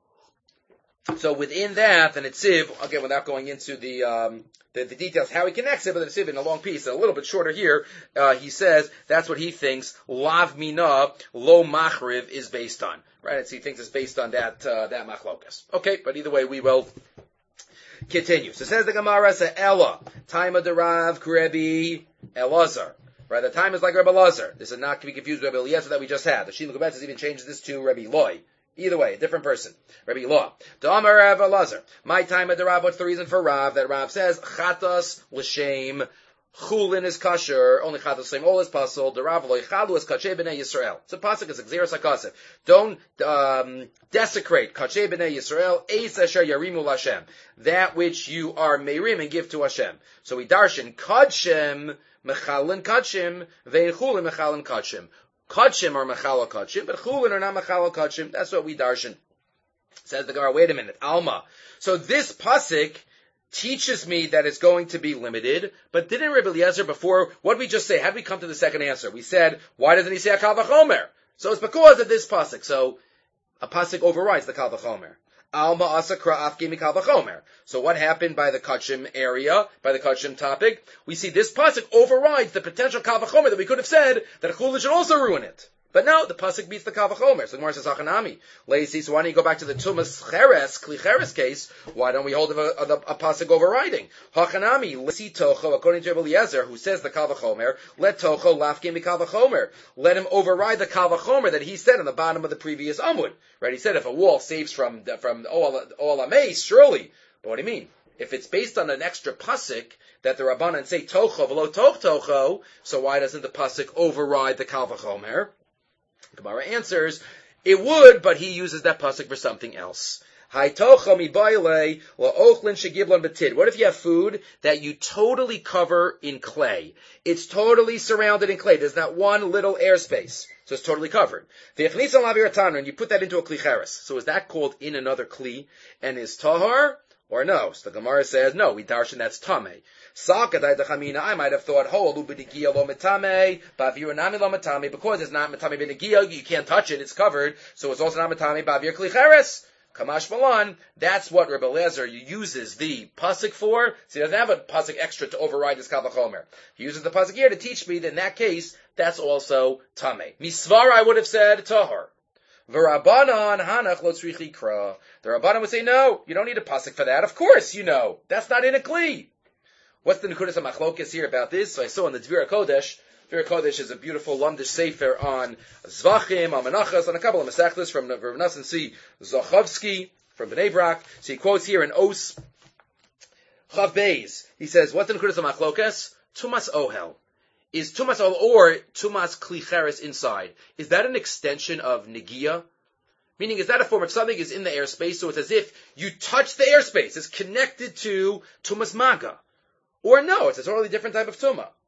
A: So within that, the Netziv, again, without going into the details how he connects it, but the Netziv in a long piece, a little bit shorter here, he says that's what he thinks Lav Mina Lo Machriv is based on. Right? So he thinks it's based on that machlokas. Okay, but either way, we will continue. So says the Gemara, Ella, time of the Rav Rebbe Elazar. Right? The time is like Rebbe Elazar. This is not to be confused with Rebbe Eliezer that we just had. The Shila Gobetz even changes this to Rebbe Eloi. Either way, a different person. Rabbi Law. D'amar Rav Elazar. My time at the Rav, what's the reason for Rav? That Rav says, Chatas l'shem, Chulin is kasher, only Chatas l'shem, all is puzzle, the Rav loy chalu is kachei b'nei Yisrael. It's a pasuk, it's a gzeras hakasef. Don't desecrate kachei b'nei Yisrael, eis asher yarimu l'Hashem. That which you are meirim and give to Hashem. So we darshan, kadshem, mechalin kadshim, ve'in chulin mechalin kadshim. Kachim are mechala kachim, but chulin are not mechala kachim. That's what we darshan. Says the Gemara, wait a minute, Alma. So this pasuk teaches me that it's going to be limited, but didn't Rebbe Eliezer before, what did we just say? How did we come to the second answer? We said, why doesn't he say a kal v'chomer? So it's because of this pasuk. So a pasuk overrides the kal v'chomer. Alma asakra afki mikal v'chomer. So what happened by the kachim area, by the kachim topic? We see this pasuk overrides the potential kal v'chomer that we could have said that a chulin should also ruin it. But no, the pasuk beats the kal v'chomer. So the Gemara says Hachanami. Lazy. So why don't you go back to the tumas cheres, kli cheres case? Why don't we hold a pasuk overriding? Hachanami. Lesi tocho, according to Rebbe Eliezer, who says the kal v'chomer, let tocho lafkim mikal v'chomer. Let him override the kal v'chomer that he said on the bottom of the previous amud. Right? He said if a wall saves from all amaze, surely. But what do you mean? If it's based on an extra pasuk that the Rabbanan say tocho v'lo tocho, so why doesn't the pasuk override the kal v'chomer? Gemara answers, it would, but he uses that pasuk for something else. What if you have food that you totally cover in clay? It's totally surrounded in clay. There's not one little airspace. So it's totally covered. And you put that into a kli cheres. So is that called in another kli? And is tahar? Or no? So the Gemara says, no, we darshan that's tameh. I might have thought, because it's not matame b'negiya, you can't touch it, it's covered, so it's also not matame b'avir kli cheres. Kamash malan, that's what Rebbe Eliezer uses the pasuk for, so he doesn't have a pasuk extra to override this kal v'chomer. He uses the pasuk here to teach me that in that case, that's also tameh. Misvar, I would have said tahor. V'Rabbanan hanach lo tzrichi kra. The Rabbanan would say, no, you don't need a pasuk for that. Of course you know. That's not in a kli. What's the Nekudas HaMachlokas here about this? So I saw in the Dvira Kodesh. Dvira Kodesh is a beautiful Lamdish Sefer on Zvachim, on Menachas, on a couple of Masechtas from Rav Nassan C. Zachovsky from Bnei Brak. So he quotes here in Os Chav Beis. He says, what's the Nekudas HaMachlokas? Tumas Ohel. Is Tumas Ohel or Tumas Kli Cheres inside? Is that an extension of Negiya? Meaning, is that a form of something is in the airspace, so it's as if you touch the airspace. It's connected to Tumas Maga. Or no, it's a totally different type of tumah.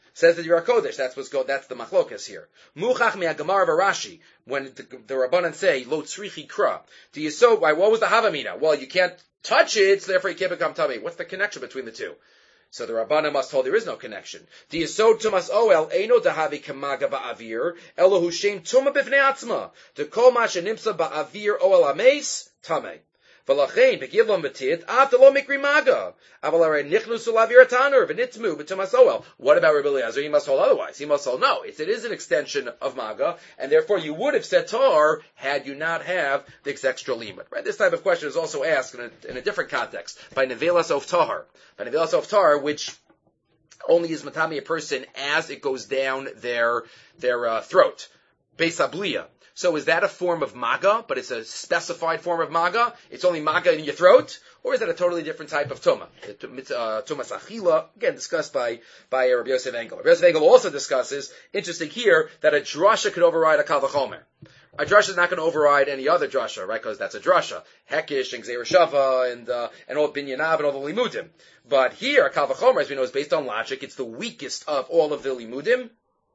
A: Says the Yer Kodesh. That's the machlokas here. Muchach mi'agamar v'Rashi. When the Rabbanan say lo tzrichi kra. Do you so? Why? What was the havamina? Well, you can't touch it, so therefore you can't become tummy. What's the connection between the two? So the Rabbanan must hold there is no connection. The Yisod Tumas Oel Eino Dahavi Kamaga Ba'avir Elohu Shem Tuma Bifnei Atzma to Kol Ma Shenimsa Ba'avir Oel Ames Tamei. V'lachein Begivlom Betit After Lo Mikri Maga Aval Arei Nichnu Sulavir Tanur V'Nitzmu B'Tumas Oel. What about Rabbi Eliezer? He must hold otherwise. He must hold no. It is an extension of Maga, and therefore you would have said Tar had you not have this extra limit. Right? This type of question is also asked in a different context by Nevelas of Tahar. By Nevelas of Tar, which only is matami a person as it goes down their throat. Beisabliya. So is that a form of maga, but it's a specified form of maga? It's only maga in your throat? Or is that a totally different type of tuma? Tumas achila, again discussed by Rabbi Yosef Engel. Rabbi Yosef Engel also discusses, interesting here, that a drasha could override a kal v'chomer. A drasha is not going to override any other drasha, right? Because that's a drasha. Hekish and Gzeir Shava and all Binyanav and all the limudim. But here, a kal v'chomer, as we know, is based on logic. It's the weakest of all of the limudim.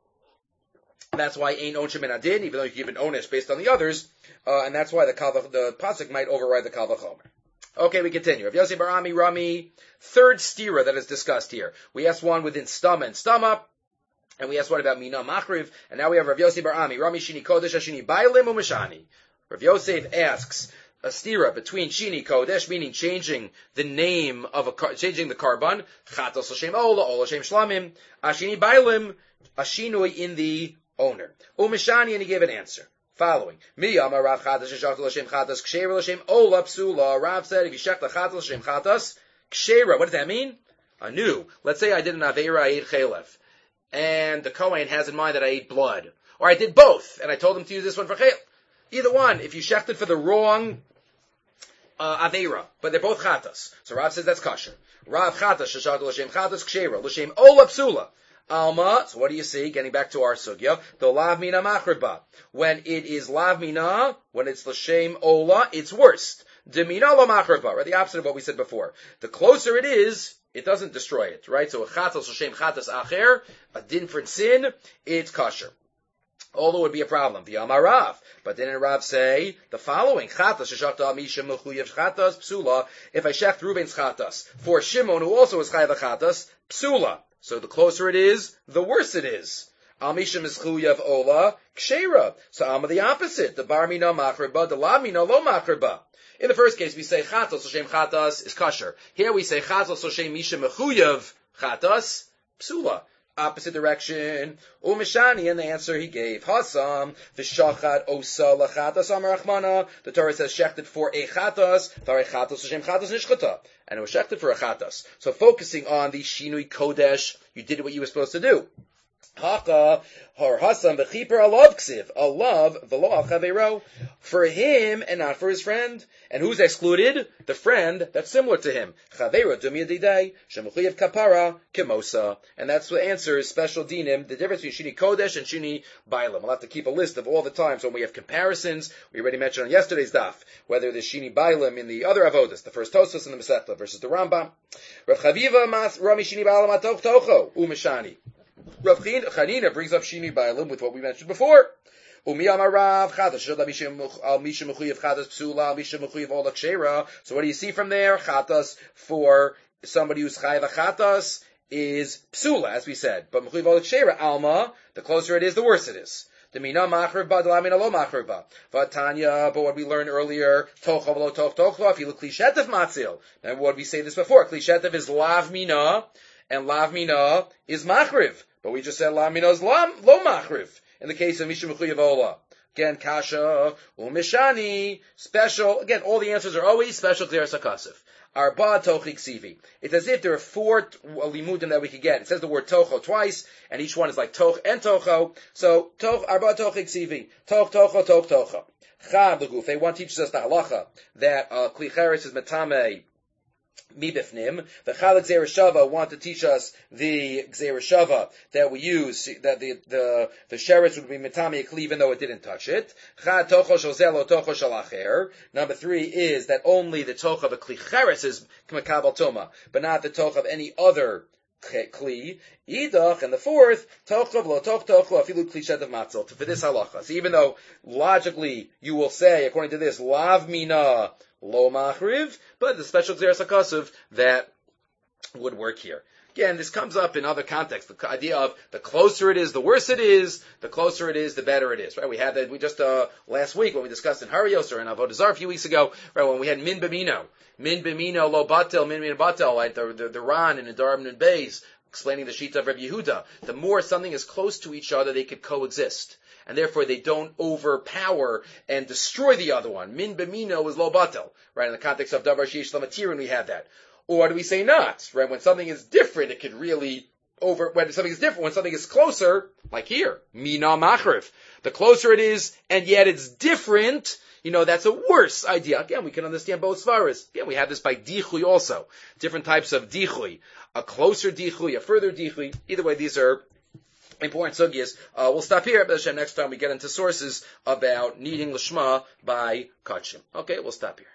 A: That's why ain't onshim and adin, even though you can give an onesh based on the others, and that's why the pasuk might override the kal v'chomer. Okay, we continue. Rav Yossi bar Ami Rami, third stira that is discussed here. We asked one within stama and stama, and we asked one about mina machriv, and now we have Rav Yossi bar Ami Rami shini kodesh shini bailim umashani. Rav Yosef asks a stira between shini kodesh, meaning changing the name of changing the carbon, chatos l'shem ola, ola l'shem shlamim, ashini bailim, ashinui in the owner. Umashani, and he gave an answer. Following. Miyama Rav Chatas sheshachta l'shem chatas ksheira l'shem ola psula. Rav said if you shechta chatas l'shem chatas ksheira. What does that mean? Anew. Let's say I did an aveira, I ate chelef, and the Kohen has in mind that I ate blood, or I did both, and I told him to use this one for chel. Either one. If you shechted for the wrong aveira, but they're both chatas, so Rav says that's kosher. Rav Chatas sheshachta l'shem chatas ksheira l'shem ola psula. Alma, so what do you see? Getting back to our sugya, the lav mina machriba. When it is lav mina, when it's l'shem ola, it's worst. Demina la machriba, right? The opposite of what we said before. The closer it is, it doesn't destroy it, right? So a chatas l'shem chatas acher, a different sin, it's kosher. Although it would be a problem. The Amarav. But then Rav say the following. Chatas sheshachta misha mechuyev chatas psula. If I shecht Reuben's chatas for Shimon, who also is chayav chatas, psula. So the closer it is, the worse it is. Al misha mischuyev ola kshera. So Alma the opposite. The bar mina machriba, the la mina lo machriba. In the first case, we say chatas l'shem chatas is kosher. Here we say chatas l'shem misha mechuyev chatas psula. Opposite direction. Umishani, and the answer he gave. Hasam, v'shachat osa lachatas amar achmana. The Torah says shechted for a chatas, v'arei chatas l'shem chatas nishchata. And it was shechted for a chatas. So focusing on the shinui kodesh, you did what you were supposed to do. Haka, har hasam v'chiper alav ksiv. Alav v'lo al chaveiro. For him and not for his friend. And who's excluded? The friend that's similar to him. Chaveiro dumi yadidei, shemuchiyev kapara, kemosa. And that's what answers special dinim, the difference between shini kodesh and shini bailam. We'll have to keep a list of all the times when we have comparisons. We already mentioned on yesterday's daf, whether there's shini bailam in the other avodas, the first Tosfos and the Masechta versus the Rambam. Rav Chaviva mas rami shini bailam atoch tocho, umeshani. Rav Chanina brings up shini bailam with what we mentioned before. So what do you see from there? Chatas for somebody who's chayav chatas is psula, as we said. But mechuyev ola kshera alma, the closer it is, the worse it is. The mina machriba, the lamina lo machriba. Vatanya, but what we learned earlier, tocha v'lo toch tocha, if you look klishetev matzil. Now what we say this before, klishetev is lav mina, and lav mina is machriv. But we just said lav mina is lo machriv. In the case of Misha Mechuyev Ola. Again, Kasha, Umishani, special. Again, all the answers are always special Gzeras HaKasif. Arba Tochi Ksivi. It's as if there are 4 limudim that we could get. It says the word Tocho twice, and each one is like Toch and Tocho. So, Arba Tochi Ksivi. Toch, Tocho, Toch, Tocho. Chad L'guf. One teaches us the halacha that Kli Cheres is Metame Mibifnim. The Chalak Gzeir Shava want to teach us the Gzeir Shava that we use, that the sheretz would be Metami Kli even though it didn't touch it. Chad Tocho Shel Zelo Tocho Shel Acher. Number 3 is that only the Toch of a Kli Cheres is Makabal Toma, but not the Toch of any other kli, idach, and the fourth, tochav lo toch tochu afilu kli shet of matzah, for this halacha. So even though logically you will say, according to this, lav mina lo machriv, but the special gzeras hakasuv that would work here. Again, this comes up in other contexts. The idea of the closer it is, the worse it is. The closer it is, the better it is. Right? We had that. We just last week when we discussed in Harios or in Avodah Zarah a few weeks ago. Right? When we had min b'mino lo batel, min batel. Right? The Ran and the Darban and Beis explaining the Shita of Rabbi Yehuda. The more something is close to each other, they could coexist, and therefore they don't overpower and destroy the other one. Min b'mino is lo batel. Right? In the context of davar sheish lamatirin, we have that. Or do we say not? Right? When something is different, it could really when something is different, when something is closer, like here, mina machrif. The closer it is, and yet it's different, that's a worse idea. Again, we can understand both svaras. Again, we have this by dichui also. Different types of dichui. A closer dichui, a further dichui. Either way, these are important sugyas. We'll stop here. Next time we get into sources about needing lishma by kachim. Okay, we'll stop here.